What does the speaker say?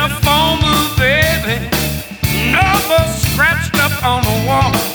a phone booth, baby. Number scratched up on the wall.